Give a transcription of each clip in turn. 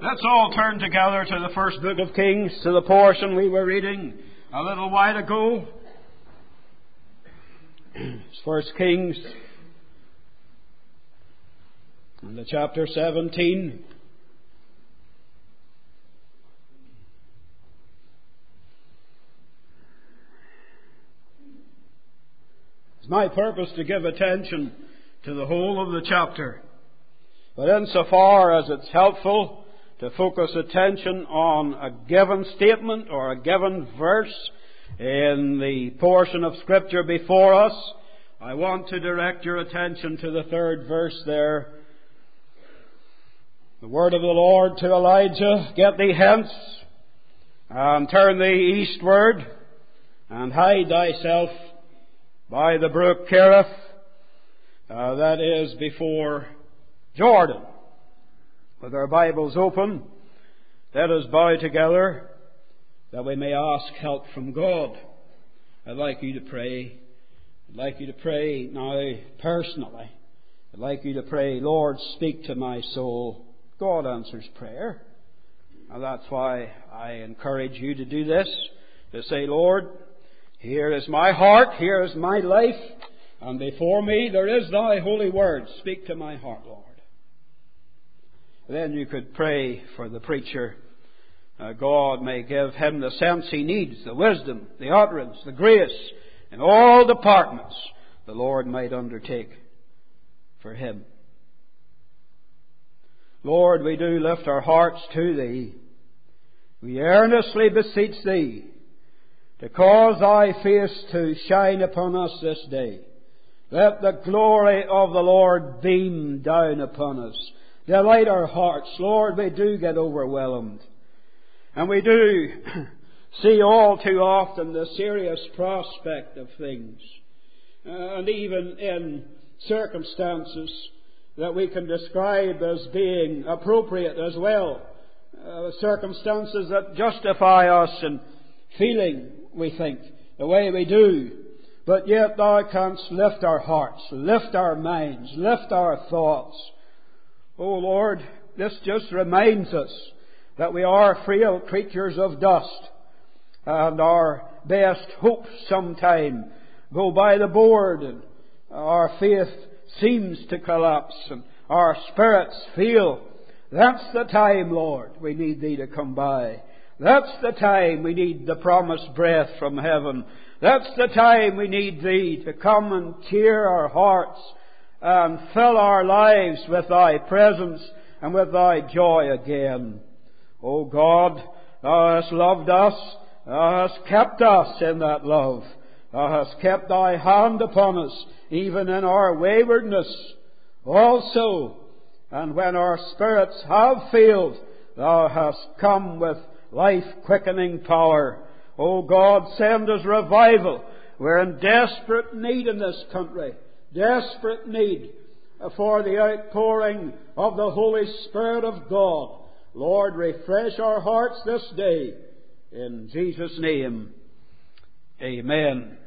Let's all turn together to the first book of Kings, to the portion we were reading a little while ago. It's First Kings, and the chapter 17. It's my purpose to give attention to the whole of the chapter, but insofar as it's helpful to focus attention on a given statement or a given verse in the portion of Scripture before us, I want to direct your attention to the third verse there. The word of the Lord to Elijah, "Get thee hence, and turn thee eastward, and hide thyself by the brook Cherith," that is before Jordan. With our Bibles open, let us bow together that we may ask help from God. I'd like you to pray. I'd like you to pray now personally. I'd like you to pray, "Lord, speak to my soul." God answers prayer. And that's why I encourage you to do this, to say, "Lord, here is my heart, here is my life, and before me there is thy holy word. Speak to my heart, Lord." Then you could pray for the preacher. God may give him the sense he needs, the wisdom, the utterance, the grace, in all departments the Lord might undertake for him. Lord, we do lift our hearts to Thee. We earnestly beseech Thee to cause Thy face to shine upon us this day. Let the glory of the Lord beam down upon us. Delight our hearts. Lord, we do get overwhelmed. And we do see all too often the serious prospect of things. And even in circumstances that we can describe as being appropriate as well. Circumstances that justify us in feeling, we think, the way we do. But yet Thou canst lift our hearts, lift our minds, lift our thoughts. Oh Lord, this just reminds us that we are frail creatures of dust, and our best hopes sometime go by the board, and our faith seems to collapse, and our spirits fail. That's the time, Lord, we need Thee to come by. That's the time we need the promised breath from heaven. That's the time we need Thee to come and cheer our hearts and fill our lives with Thy presence and with Thy joy again. O God, Thou hast loved us. Thou hast kept us in that love. Thou hast kept Thy hand upon us, even in our waywardness also. And when our spirits have failed, Thou hast come with life-quickening power. O God, send us revival. We're in desperate need in this country. Desperate need for the outpouring of the Holy Spirit of God. Lord, refresh our hearts this day. In Jesus' name, amen.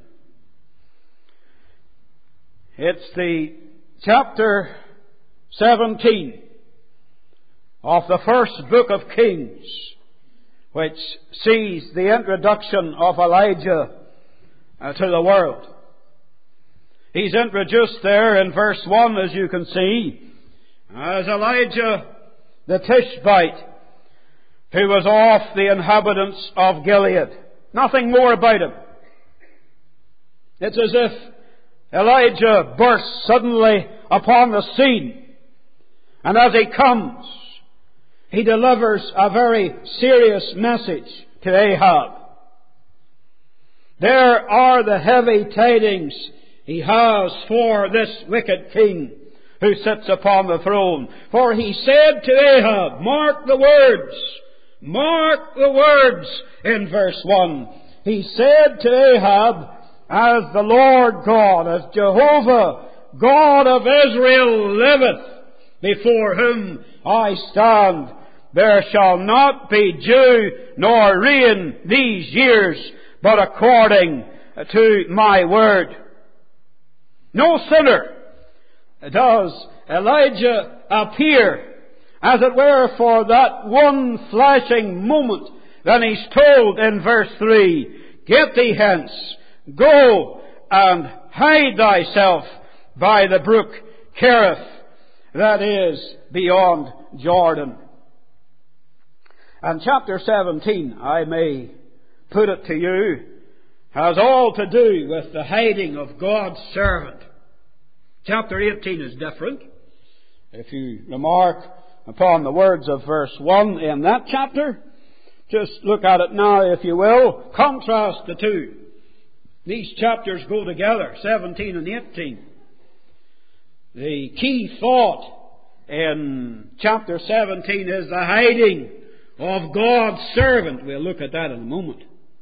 It's the chapter 17 of the first book of Kings, which sees the introduction of Elijah to the world. He's introduced there in verse 1, as you can see, as Elijah the Tishbite, who was of the inhabitants of Gilead. Nothing more about him. It's as if Elijah bursts suddenly upon the scene, and as he comes, he delivers a very serious message to Ahab. There are the heavy tidings he has for this wicked king who sits upon the throne. For he said to Ahab, mark the words in verse 1. He said to Ahab, as the Lord God, as Jehovah, God of Israel liveth, before whom I stand, there shall not be dew nor rain these years, but according to my word. No sooner does Elijah appear as it were, for that one flashing moment. Then he's told in verse 3, get thee hence, go and hide thyself by the brook Cherith, that is beyond Jordan. And chapter 17, I may put it to you, has all to do with the hiding of God's servant. Chapter 18 is different. If you remark upon the words of verse 1 in that chapter, just look at it now, if you will. Contrast the two. These chapters go together, 17 and 18. The key thought in chapter 17 is the hiding of God's servant. We'll look at that in a moment.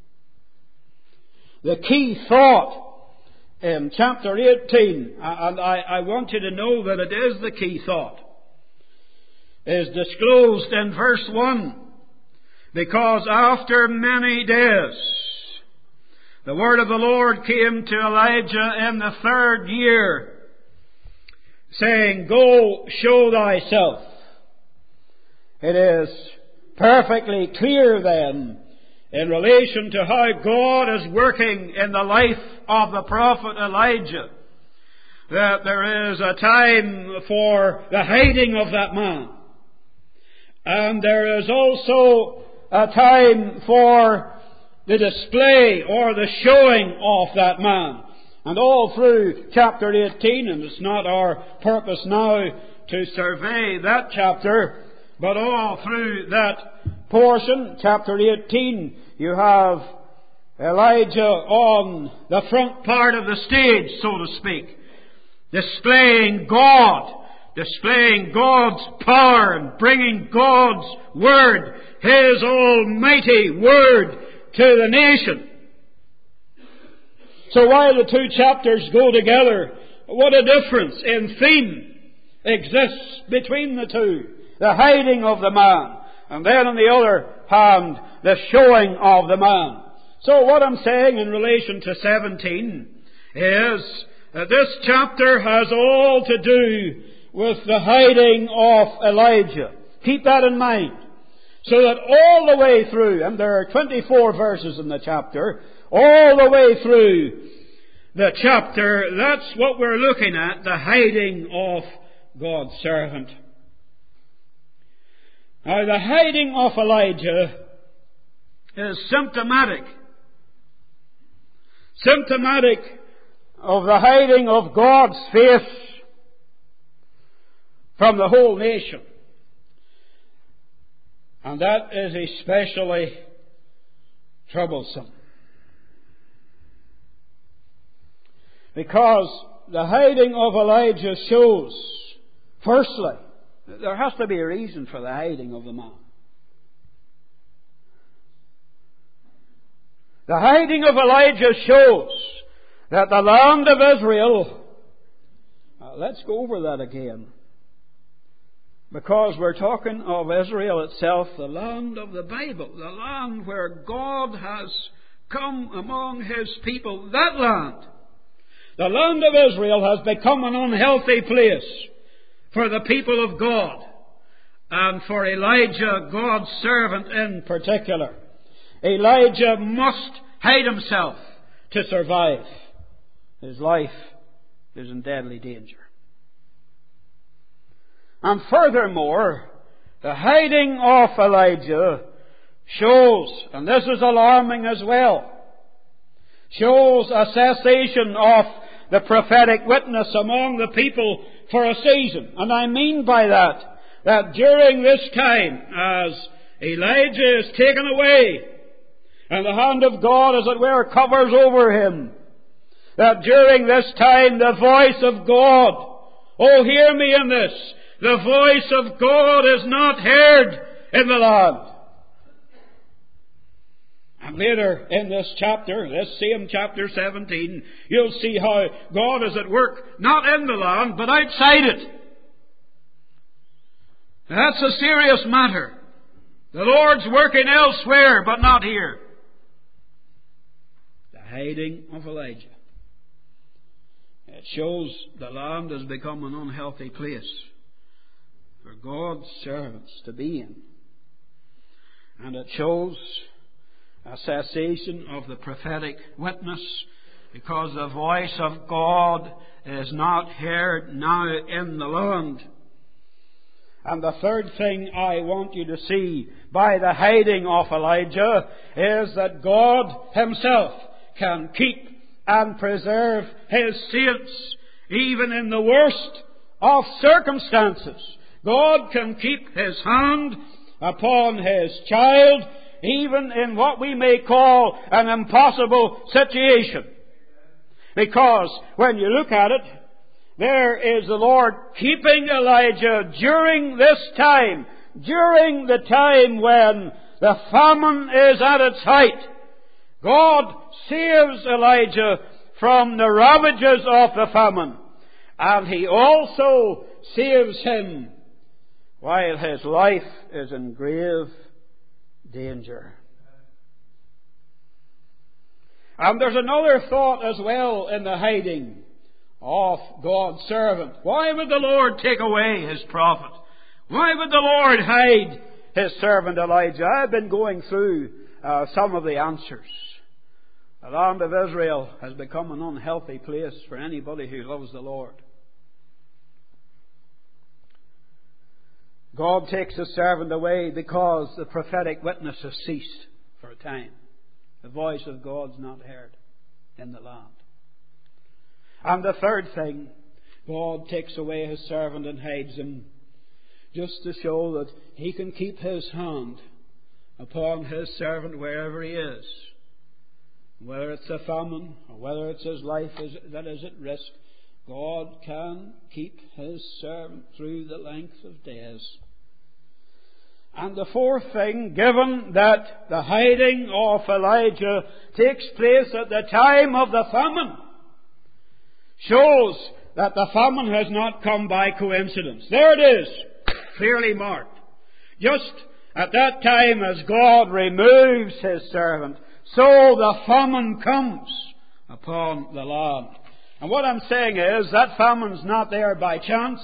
The key thought in chapter 18, and I want you to know that it is the key thought, is disclosed in verse 1. Because after many days, the word of the Lord came to Elijah in the 3rd year, saying, go show thyself. It is perfectly clear then, in relation to how God is working in the life of the prophet Elijah, that there is a time for the hiding of that man. And there is also a time for the display or the showing of that man. And all through chapter 18, and it's not our purpose now to survey that chapter, but all through that portion, chapter 18, you have Elijah on the front part of the stage, so to speak, displaying God's power and bringing God's Word, His almighty Word, to the nation. So while the two chapters go together, what a difference in theme exists between the two. The hiding of the man, and then on the other hand, the showing of the man. So what I'm saying in relation to 17 is that this chapter has all to do with the hiding of Elijah. Keep that in mind. So that all the way through, and there are 24 verses in the chapter, all the way through the chapter, that's what we're looking at, the hiding of God's servant. Now, the hiding of Elijah is symptomatic of the hiding of God's face from the whole nation. And that is especially troublesome. Because the hiding of Elijah shows, firstly, there has to be a reason for the hiding of the man. The hiding of Elijah shows that the land of Israel, let's go over that again. Because we're talking of Israel itself, the land of the Bible, the land where God has come among His people. That land, the land of Israel, has become an unhealthy place for the people of God, and for Elijah, God's servant in particular. Elijah must hide himself to survive. His life is in deadly danger. And furthermore, the hiding of Elijah shows, and this is alarming as well, shows a cessation of the prophetic witness among the people for a season. And I mean by that during this time, as Elijah is taken away, and the hand of God, as it were, covers over him, that during this time the voice of God, oh, hear me in this, the voice of God is not heard in the land. And later in this chapter, this same chapter 17, you'll see how God is at work, not in the land, but outside it. That's a serious matter. The Lord's working elsewhere, but not here. The hiding of Elijah. It shows the land has become an unhealthy place. for God's servants to be in. And it shows a cessation of the prophetic witness, because the voice of God is not heard now in the land. And the third thing I want you to see by the hiding of Elijah is that God Himself can keep and preserve His saints even in the worst of circumstances. God can keep His hand upon His child even in what we may call an impossible situation. Because when you look at it, there is the Lord keeping Elijah during this time, during the time when the famine is at its height. God saves Elijah from the ravages of the famine, and He also saves him while his life is in grave danger. And there's another thought as well in the hiding of God's servant. Why would the Lord take away His prophet? Why would the Lord hide His servant Elijah? I've been going through some of the answers. The land of Israel has become an unhealthy place for anybody who loves the Lord. God takes His servant away because the prophetic witness has ceased for a time. The voice of God's not heard in the land. And the third thing, God takes away His servant and hides him just to show that He can keep His hand upon His servant wherever he is. Whether it's a famine or whether it's his life that is at risk, God can keep His servant through the length of days. And the fourth thing, given that the hiding of Elijah takes place at the time of the famine, shows that the famine has not come by coincidence. There it is, clearly marked. Just at that time as God removes His servant, so the famine comes upon the land. And what I'm saying is, that famine's not there by chance.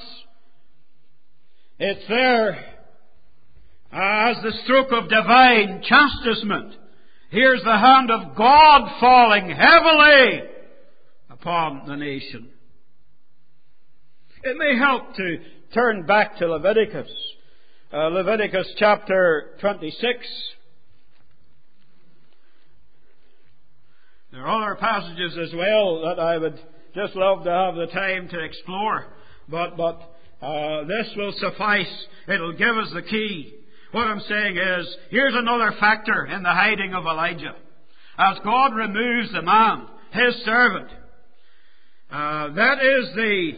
It's there as the stroke of divine chastisement. Here's the hand of God falling heavily upon the nation. It may help to turn back to Leviticus. Leviticus chapter 26. There are other passages as well that I would just love to have the time to explore. But this will suffice. It'll give us the key. What I'm saying is, here's another factor in the hiding of Elijah. As God removes the man, His servant, that is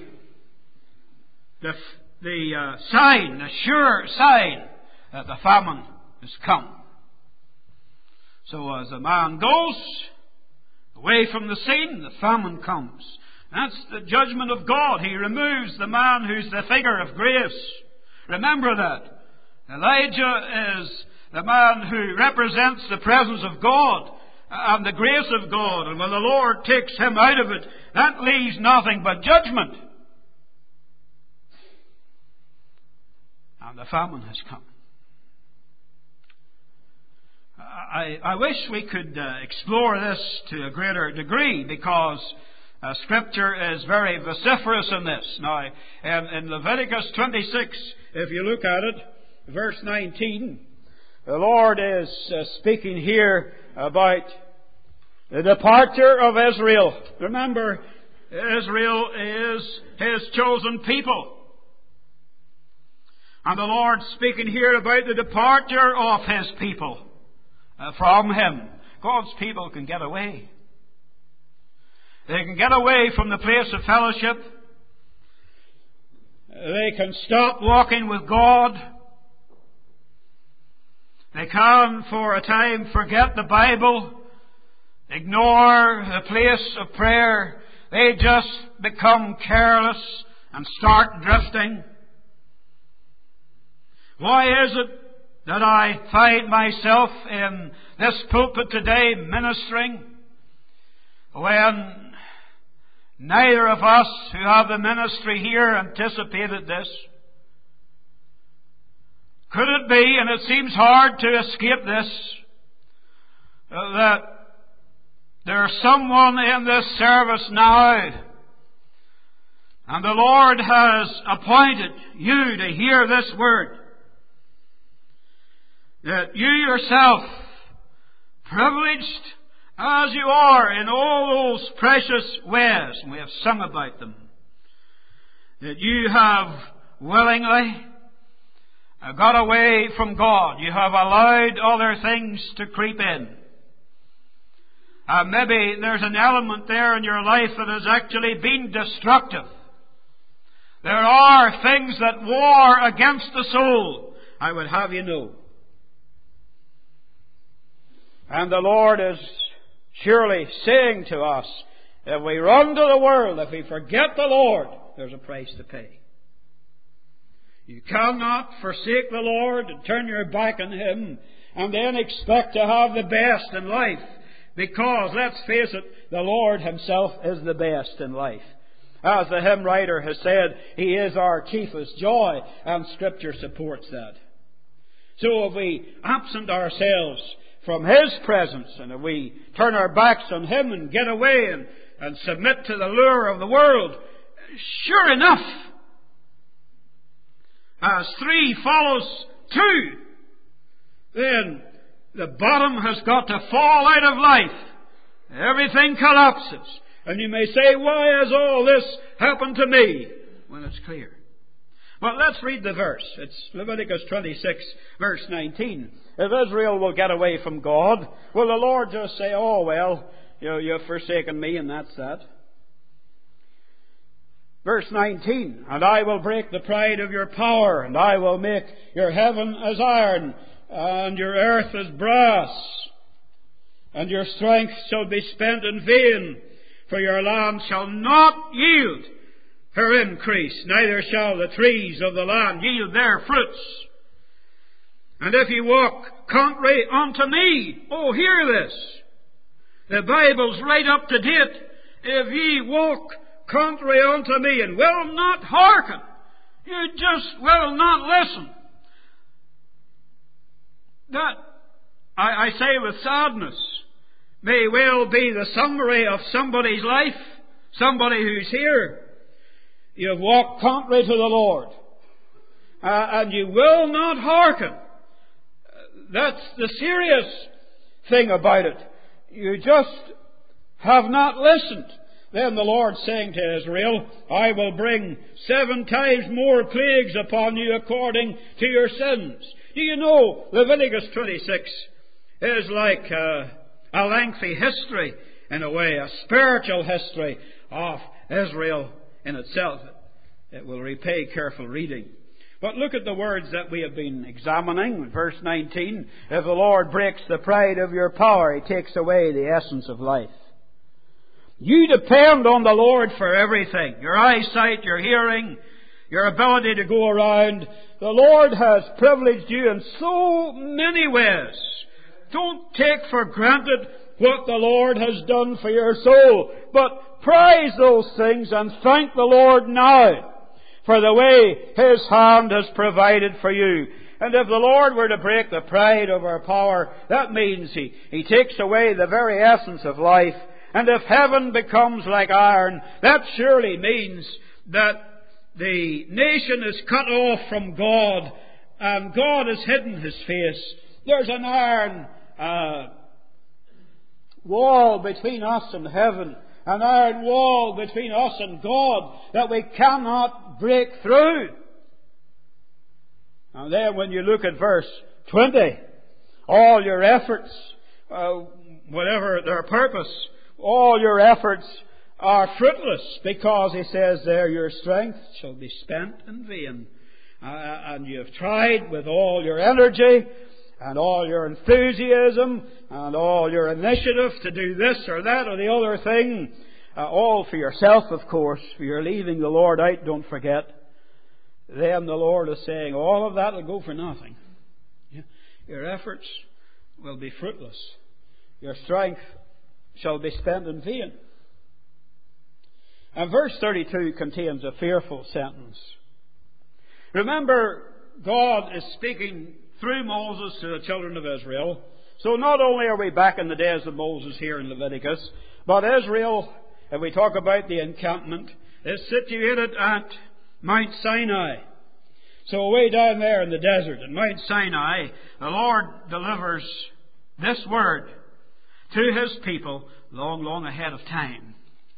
the sign, the sure sign that the famine has come. So as the man goes away from the scene, the famine comes. That's the judgment of God. He removes the man who's the figure of grace. Remember that. Elijah is the man who represents the presence of God and the grace of God. And when the Lord takes him out of it, that leaves nothing but judgment. And the famine has come. I wish we could explore this to a greater degree, because Scripture is very vociferous in this. Now, in Leviticus 26, if you look at it, verse 19, the Lord is speaking here about the departure of Israel. Remember, Israel is His chosen people. And the Lord's speaking here about the departure of His people from Him. God's people can get away. They can get away from the place of fellowship. They can stop walking with God. They can, for a time, forget the Bible, ignore the place of prayer. They just become careless and start drifting. Why is it that I find myself in this pulpit today ministering when neither of us who have the ministry here anticipated this? Could it be, and it seems hard to escape this, that there's someone in this service now, and the Lord has appointed you to hear this word, that you yourself, privileged as you are in all those precious ways, and we have sung about them, that you have willingly got away from God. You have allowed other things to creep in. Maybe there's an element there in your life that has actually been destructive. There are things that war against the soul, I would have you know. And the Lord is surely saying to us, if we run to the world, if we forget the Lord, there's a price to pay. You cannot forsake the Lord and turn your back on Him and then expect to have the best in life. Because, let's face it, the Lord Himself is the best in life. As the hymn writer has said, He is our chiefest joy, and Scripture supports that. So if we absent ourselves from His presence, and if we turn our backs on Him and get away and submit to the lure of the world, sure enough, as 3 follows 2, then the bottom has got to fall out of life. Everything collapses. And you may say, why has all this happened to me? Well, it's clear. But let's read the verse. It's Leviticus 26, verse 19. If Israel will get away from God, will the Lord just say, oh, well, you've forsaken me and that's that? Verse 19, and I will break the pride of your power, and I will make your heaven as iron, and your earth as brass, and your strength shall be spent in vain, for your land shall not yield her increase, neither shall the trees of the land yield their fruits. And if ye walk contrary unto me, oh, hear this. The Bible's right up to date. If ye walk contrary unto me and will not hearken, you just will not listen. That, I say with sadness, may well be the summary of somebody's life, somebody who's here. You've walked contrary to the Lord, and you will not hearken. That's the serious thing about it. You just have not listened. Then the Lord saying to Israel, I will bring 7 times more plagues upon you according to your sins. Do you know, Leviticus 26 is like a lengthy history, in a way, a spiritual history of Israel in itself. It will repay careful reading. But look at the words that we have been examining. Verse 19, if the Lord breaks the pride of your power, He takes away the essence of life. You depend on the Lord for everything. Your eyesight, your hearing, your ability to go around. The Lord has privileged you in so many ways. Don't take for granted what the Lord has done for your soul, but praise those things and thank the Lord now for the way His hand has provided for you. And if the Lord were to break the pride of our power, that means He takes away the very essence of life. And if heaven becomes like iron, that surely means that the nation is cut off from God and God has hidden His face. There's an iron wall between us and heaven, an iron wall between us and God that we cannot break through. And then when you look at verse 20, all your efforts, whatever their purpose, all your efforts are fruitless, because He says there, your strength shall be spent in vain. And you have tried with all your energy and all your enthusiasm and all your initiative to do this or that or the other thing, all for yourself, of course, for you're leaving the Lord out, don't forget. Then the Lord is saying, all of that will go for nothing. Your efforts will be fruitless. Your strength shall be spent in vain. And verse 32 contains a fearful sentence. Remember God is speaking through Moses to the children of Israel. So not only are we back in the days of Moses here in Leviticus, but Israel, if we talk about the encampment, is situated at Mount Sinai. So way down there in the desert, at Mount Sinai, the Lord delivers this word to His people long, long ahead of time.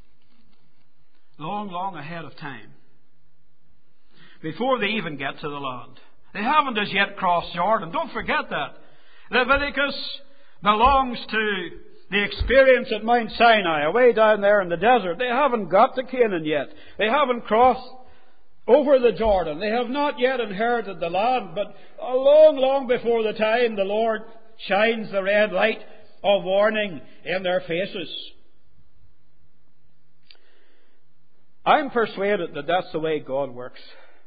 Long, long ahead of time. Before they even get to the land. They haven't as yet crossed Jordan. Don't forget that. Leviticus belongs to the experience at Mount Sinai, away down there in the desert. They haven't got to Canaan yet. They haven't crossed over the Jordan. They have not yet inherited the land, but long, long before the time the Lord shines the red light of warning in their faces. I'm persuaded that that's the way God works.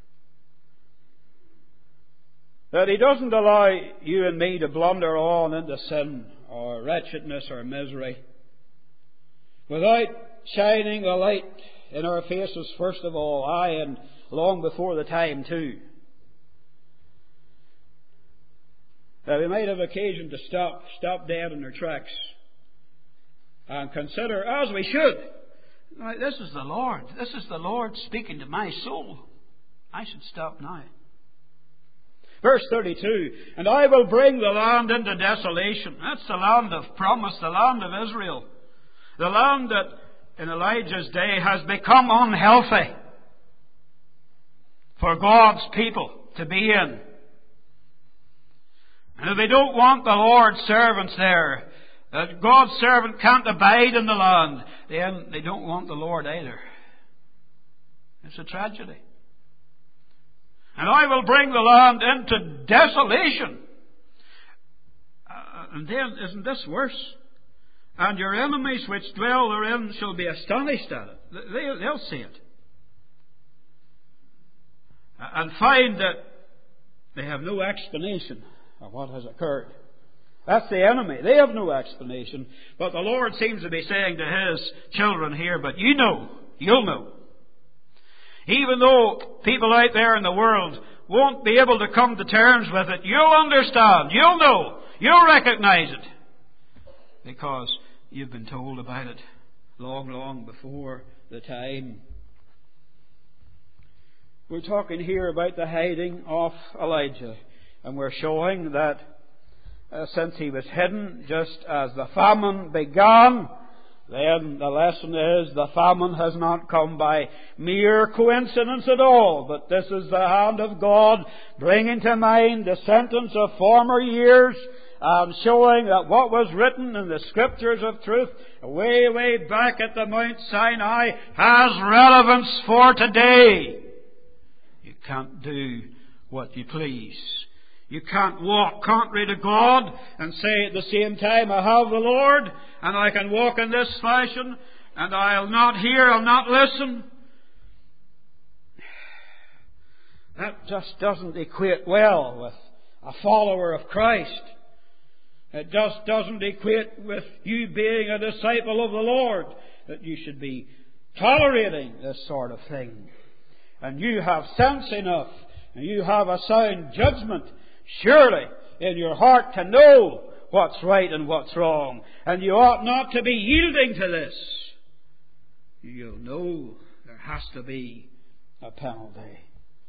That He doesn't allow you and me to blunder on into sin or wretchedness or misery without shining a light in our faces first of all, aye, and long before the time too. That we might have occasion to stop dead in our tracks and consider, as we should, this is the Lord. This is the Lord speaking to my soul. I should stop now. Verse 32, and I will bring the land into desolation. That's the land of promise, the land of Israel. The land that in Elijah's day has become unhealthy for God's people to be in. And if they don't want the Lord's servants there, that God's servant can't abide in the land, then they don't want the Lord either. It's a tragedy. And I will bring the land into desolation. And then, isn't this worse? And your enemies which dwell therein shall be astonished at it. They'll see it. And find that they have no explanation of what has occurred. That's the enemy. They have no explanation. But the Lord seems to be saying to His children here, but you know, you'll know. Even though people out there in the world won't be able to come to terms with it, you'll understand, you'll know, you'll recognize it. Because you've been told about it long, long before the time. We're talking here about the hiding of Elijah. And we're showing that since he was hidden, just as the famine began, then the lesson is the famine has not come by mere coincidence at all, but this is the hand of God bringing to mind the sentence of former years and showing that what was written in the Scriptures of truth way, way back at the Mount Sinai has relevance for today. You can't do what you please. You can't walk contrary to God and say at the same time, I have the Lord and I can walk in this fashion and I'll not hear, I'll not listen. That just doesn't equate well with a follower of Christ. It just doesn't equate with you being a disciple of the Lord, that you should be tolerating this sort of thing. And you have sense enough and you have a sound judgment surely in your heart to know what's right and what's wrong. And you ought not to be yielding to this. You'll know there has to be a penalty.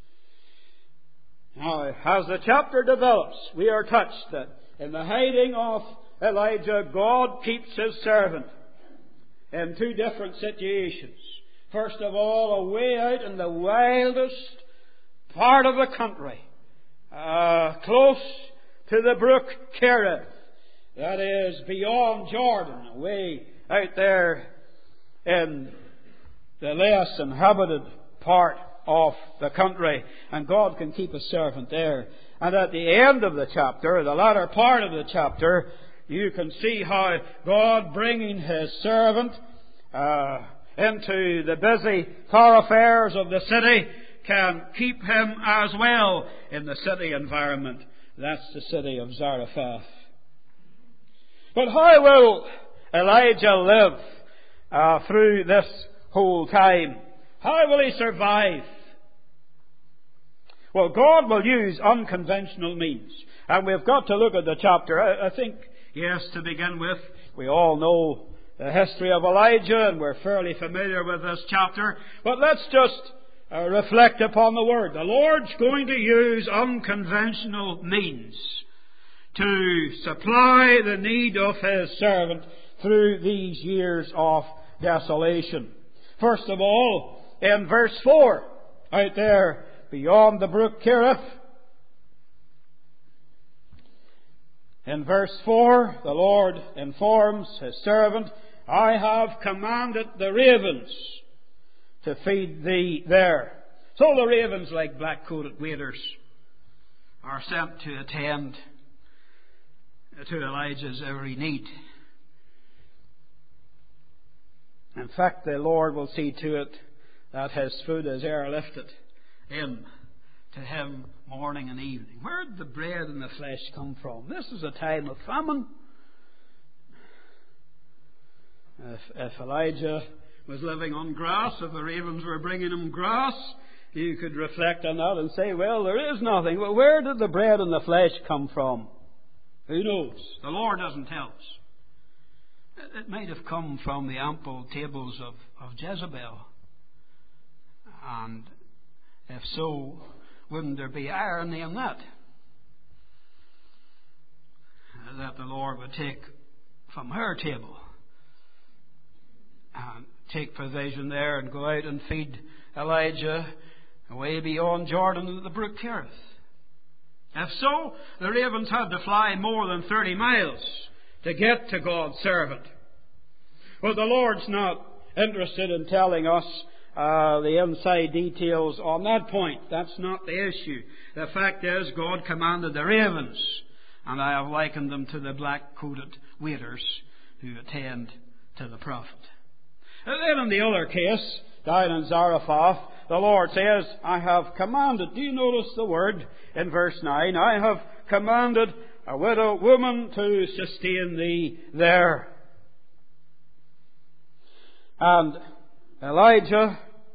Now, as the chapter develops, we are touched that in the hiding of Elijah, God keeps His servant in two different situations. First of all, away out in the wildest part of the country, close to the brook Kerith, that is beyond Jordan, away out there in the less inhabited part of the country, and God can keep a servant there. And at the end of the chapter, the latter part of the chapter, you can see how God bringing His servant into the busy thoroughfares of the city can keep him as well in the city environment. That's the city of Zarephath. But how will Elijah live through this whole time? How will he survive? Well, God will use unconventional means. And we've got to look at the chapter. I think, yes, to begin with, we all know the history of Elijah, and we're fairly familiar with this chapter. But let's just reflect upon the Word. The Lord's going to use unconventional means to supply the need of His servant through these years of desolation. First of all, in verse 4, out there beyond the brook Cherith, in verse 4, the Lord informs His servant, I have commanded the ravens to feed thee there. So the ravens, like black-coated waiters, are sent to attend to Elijah's every need. In fact, the Lord will see to it that his food is airlifted in to him morning and evening. Where did the bread and the flesh come from? This is a time of famine. If Elijah was living on grass, if the ravens were bringing him grass, you could reflect on that and say, well, there is nothing. Well, where did the bread and the flesh come from? Who knows? The Lord doesn't tell us. It might have come from the ample tables of Jezebel. And if so, wouldn't there be irony in that? That the Lord would take from her table and take provision there and go out and feed Elijah away beyond Jordan at the brook Cherith. If so, the ravens had to fly more than 30 miles to get to God's servant. Well, the Lord's not interested in telling us the inside details on that point. That's not the issue. The fact is, God commanded the ravens, and I have likened them to the black-coated waiters who attend to the prophet. And then in the other case, down in Zarephath, the Lord says, I have commanded. Do you notice the word in verse 9? I have commanded a widow woman to sustain thee there. And Elijah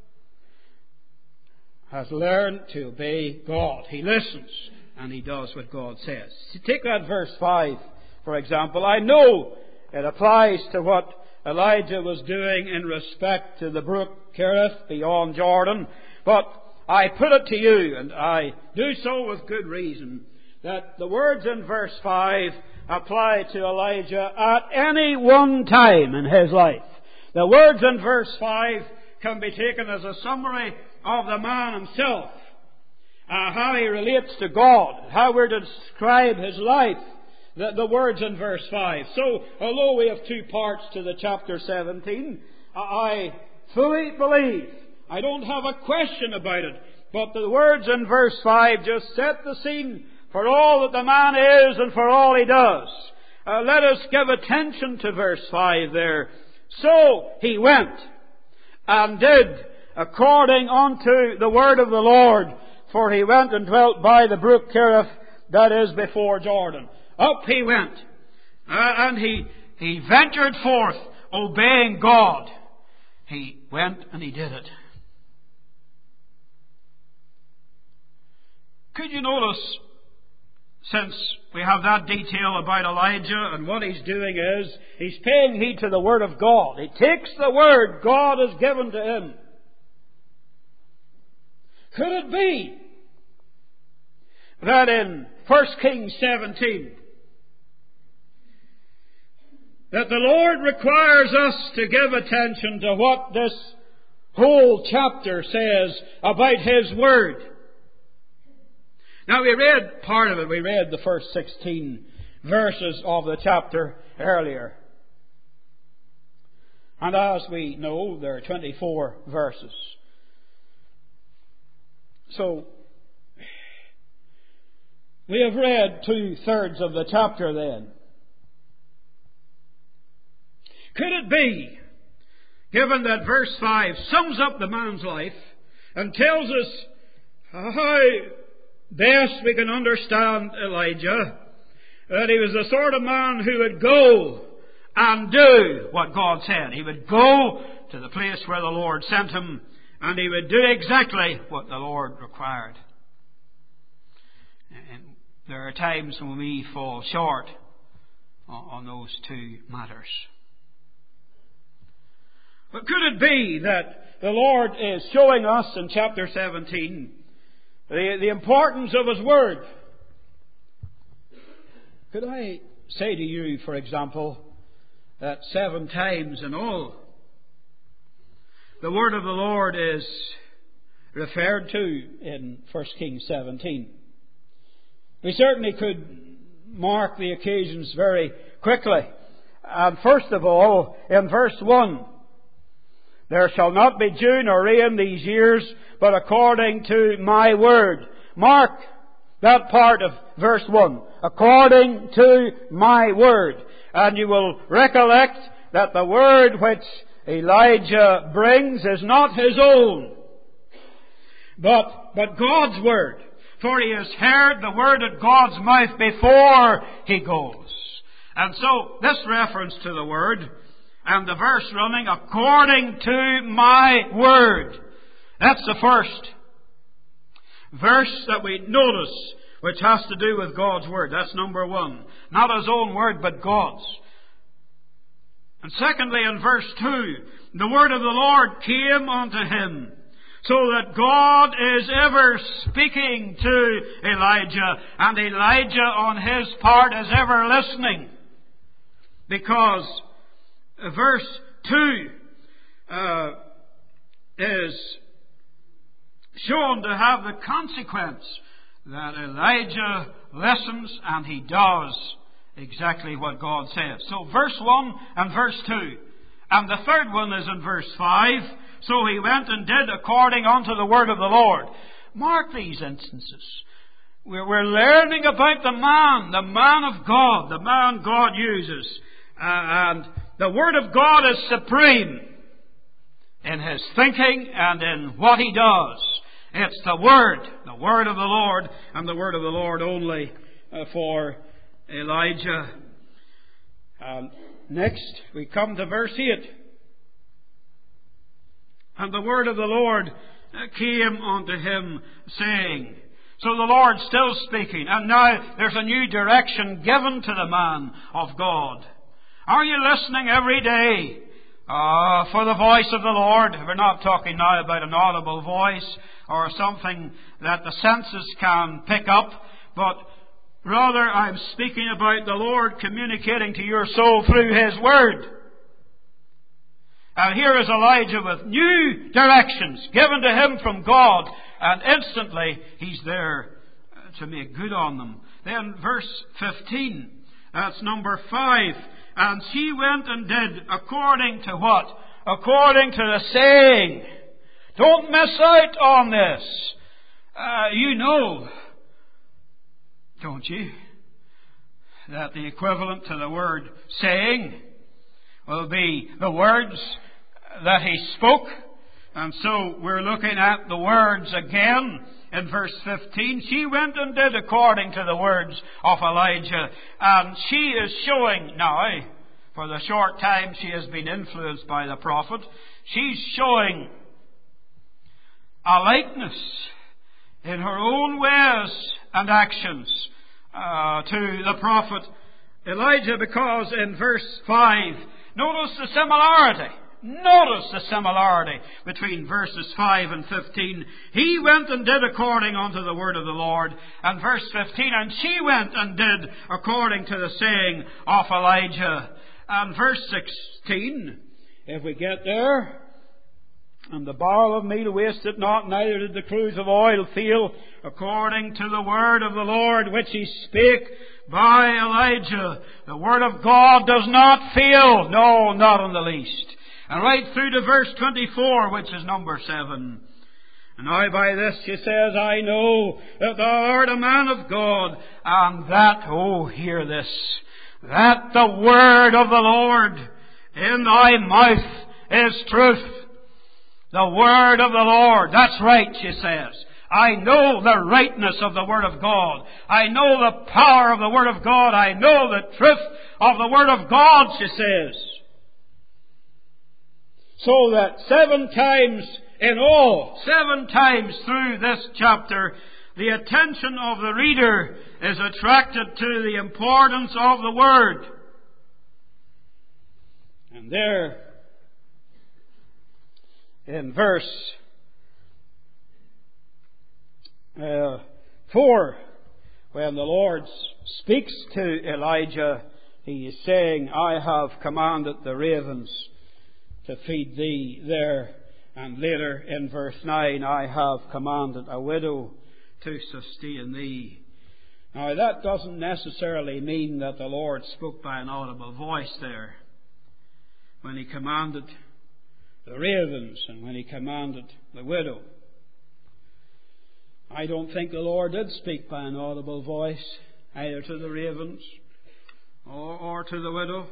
has learned to obey God. He listens and he does what God says. Take that verse 5, for example. I know it applies to what Elijah was doing in respect to the brook Cherith beyond Jordan, but I put it to you, and I do so with good reason, that the words in verse 5 apply to Elijah at any one time in his life. The words in verse 5 can be taken as a summary of the man himself, how he relates to God, how we're to describe his life. The words in verse 5. So, although we have two parts to the chapter 17, I fully believe, I don't have a question about it, but the words in verse 5 just set the scene for all that the man is and for all he does. Let us give attention to verse 5 there. So he went and did according unto the word of the Lord, for he went and dwelt by the brook Cherith, that is before Jordan. Up he went, and he ventured forth, obeying God. He went and he did it. Could you notice, since we have that detail about Elijah, and what he's doing is, he's paying heed to the Word of God. He takes the Word God has given to him. Could it be that in 1 Kings 17, that the Lord requires us to give attention to what this whole chapter says about His Word? Now, we read part of it. We read the first 16 verses of the chapter earlier. And as we know, there are 24 verses. So, we have read 2/3 of the chapter then. Could it be, given that verse 5 sums up the man's life and tells us how best we can understand Elijah, that he was the sort of man who would go and do what God said. He would go to the place where the Lord sent him, and he would do exactly what the Lord required. And there are times when we fall short on those two matters. But could it be that the Lord is showing us in chapter 17 the importance of His Word? Could I say to you, for example, that 7 times in all the Word of the Lord is referred to in 1 Kings 17? We certainly could mark the occasions very quickly. And first of all, in verse 1, there shall not be dew nor rain these years, but according to my word. Mark that part of verse 1. According to my word. And you will recollect that the word which Elijah brings is not his own, but God's word. For he has heard the word at God's mouth before he goes. And so, this reference to the word, and the verse running, according to my word. That's the first verse that we notice, which has to do with God's word. That's number 1. Not his own word, but God's. And secondly, in verse 2, the word of the Lord came unto him, so that God is ever speaking to Elijah, and Elijah on his part is ever listening. Because verse 2 is shown to have the consequence that Elijah listens and he does exactly what God says. So verse 1 and verse 2. And the third one is in verse 5. So he went and did according unto the word of the Lord. Mark these instances. We're learning about the man of God, the man God uses. And the word of God is supreme in his thinking and in what he does. It's the word of the Lord, and the word of the Lord only for Elijah. Next, we come to verse 8. And the word of the Lord came unto him, saying. So the Lord's still speaking, and now there's a new direction given to the man of God. Are you listening every day for the voice of the Lord? We're not talking now about an audible voice or something that the senses can pick up, but rather I'm speaking about the Lord communicating to your soul through His Word. And here is Elijah with new directions given to him from God, and instantly he's there to make good on them. Then verse 15, that's number 5. And she went and did according to what? According to the saying. Don't miss out on this. You know, don't you, that the equivalent to the word saying will be the words that he spoke. And so we're looking at the words again in verse 15. She went and did according to the words of Elijah. And she is showing now, for the short time she has been influenced by the prophet, she's showing a likeness in her own ways and actions to the prophet Elijah, because in verse 5, notice the similarity. Notice the similarity between verses 5 and 15. He went and did according unto the word of the Lord. And verse 15, and she went and did according to the saying of Elijah. And verse 16, if we get there, and the barrel of meal wasted not, neither did the cruse of oil fail, according to the word of the Lord which he spake by Elijah. The word of God does not fail. No, not in the least. And right through to verse 24, which is number 7. And now by this she says, I know that thou art a man of God, and that, hear this, that the word of the Lord in thy mouth is truth. The word of the Lord. That's right, she says. I know the rightness of the word of God. I know the power of the word of God. I know the truth of the word of God, she says. So that 7 times in all, 7 times through this chapter, the attention of the reader is attracted to the importance of the Word. And there, in verse 4, when the Lord speaks to Elijah, He is saying, I have commanded the ravens to feed thee there. And later in verse 9, I have commanded a widow to sustain thee. Now that doesn't necessarily mean that the Lord spoke by an audible voice there, when He commanded the ravens and when He commanded the widow. I don't think the Lord did speak by an audible voice, either to the ravens or to the widow.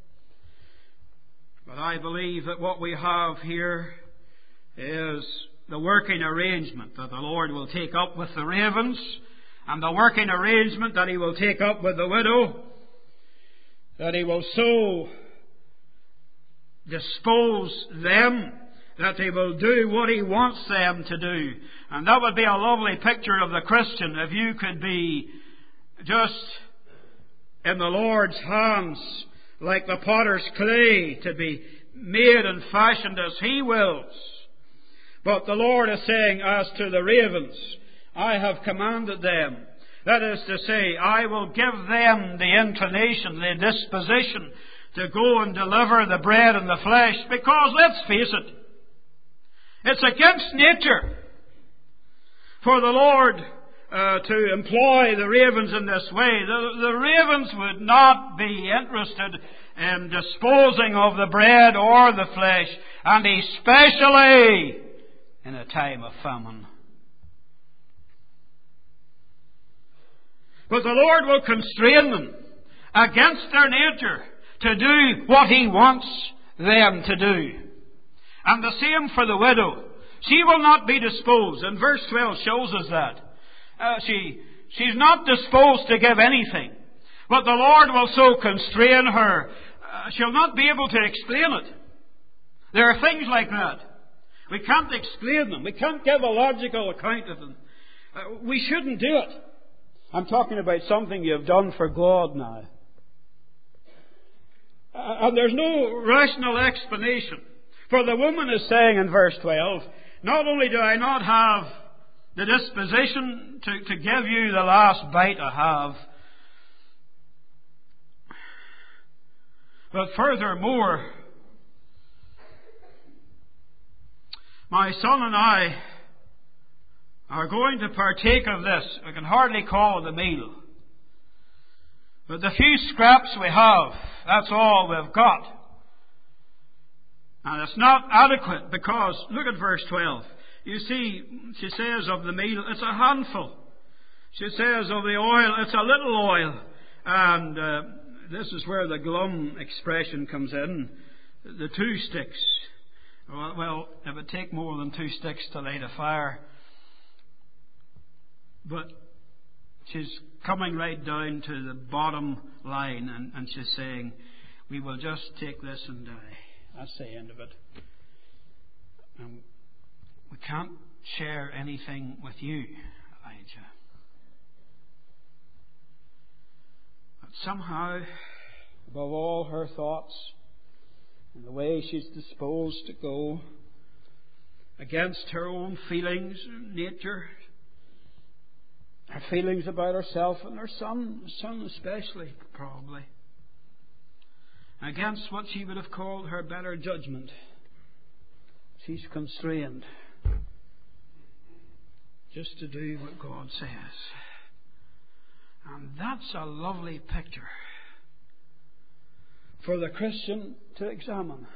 But I believe that what we have here is the working arrangement that the Lord will take up with the ravens, and the working arrangement that He will take up with the widow, that He will so dispose them that they will do what He wants them to do. And that would be a lovely picture of the Christian, if you could be just in the Lord's hands like the potter's clay, to be made and fashioned as He wills. But the Lord is saying, as to the ravens, I have commanded them. That is to say, I will give them the inclination, the disposition to go and deliver the bread and the flesh, because let's face it, it's against nature for the Lord to employ the ravens in this way. The ravens would not be interested in disposing of the bread or the flesh, and especially in a time of famine. But the Lord will constrain them against their nature to do what He wants them to do. And the same for the widow. She will not be disposed. And verse 12 shows us that. She's not disposed to give anything. But the Lord will so constrain her, she'll not be able to explain it. There are things like that. We can't explain them. We can't give a logical account of them. We shouldn't do it. I'm talking about something you've done for God now. And there's no rational explanation. For the woman is saying in verse 12, not only do I not have the disposition to give you the last bite I have, but furthermore, my son and I are going to partake of this. We can hardly call it a meal. But the few scraps we have, that's all we've got. And it's not adequate because, look at verse 12. You see, she says of the meal, it's a handful. She says of the oil, it's a little oil. And this is where the glum expression comes in. The 2 sticks. Well, it would take more than 2 sticks to light a fire. But she's coming right down to the bottom line, and she's saying, we will just take this and die. That's the end of it. We can't share anything with you, Elijah. But somehow, above all her thoughts, and the way she's disposed to go against her own feelings, nature, her feelings about herself and her son especially, probably, against what she would have called her better judgment, she's constrained just to do what God says. And that's a lovely picture for the Christian to examine.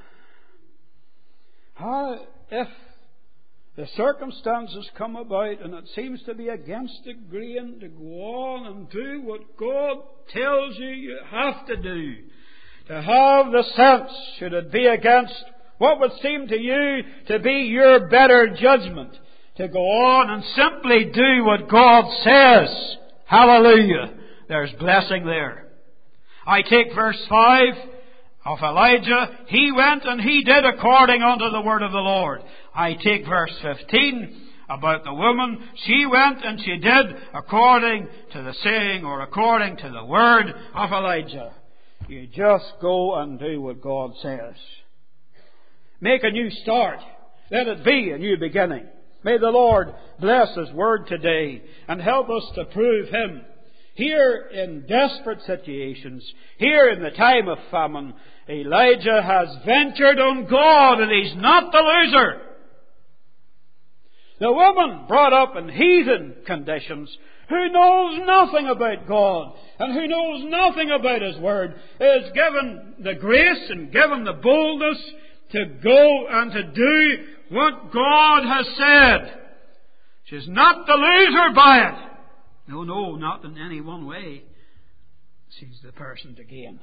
How, if the circumstances come about and it seems to be against the grain, to go on and do what God tells you you have to do, to have the sense, should it be against what would seem to you to be your better judgment, to go on and simply do what God says. Hallelujah! There's blessing there. I take verse 5 of Elijah. He went and he did according unto the word of the Lord. I take verse 15 about the woman. She went and she did according to the saying or according to the word of Elijah. You just go and do what God says. Make a new start. Let it be a new beginning. May the Lord bless His word today and help us to prove Him. Here in desperate situations, here in the time of famine, Elijah has ventured on God and he's not the loser. The woman brought up in heathen conditions, who knows nothing about God and who knows nothing about His Word, is given the grace and given the boldness to go and to do what God has said. She's not the loser by it. No, not in any one way. She's the person to gain.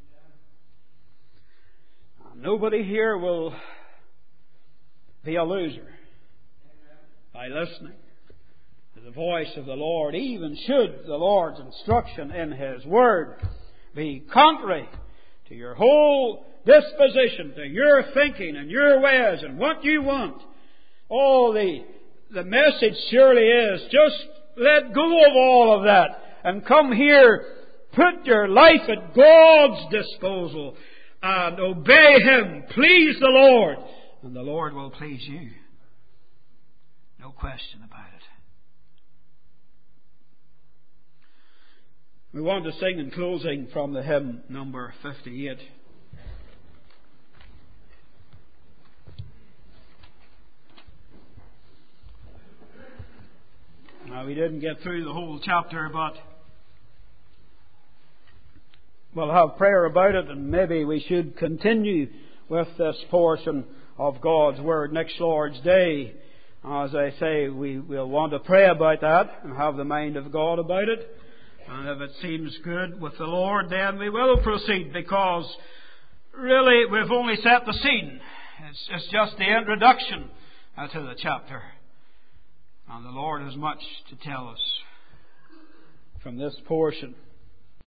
Nobody here will be a loser by listening to the voice of the Lord, even should the Lord's instruction in His Word be contrary to your whole disposition, to your thinking and your ways and what you want. Oh, the message surely is just let go of all of that and come here, put your life at God's disposal and obey Him. Please the Lord, and the Lord will please you. No question about it. We want to sing in closing from the hymn number 58. Now, we didn't get through the whole chapter, but we'll have prayer about it, and maybe we should continue with this portion of God's Word next Lord's Day. As I say, we'll want to pray about that and have the mind of God about it. And if it seems good with the Lord, then we will proceed, because really we've only set the scene. It's just the introduction to the chapter. And the Lord has much to tell us from this portion.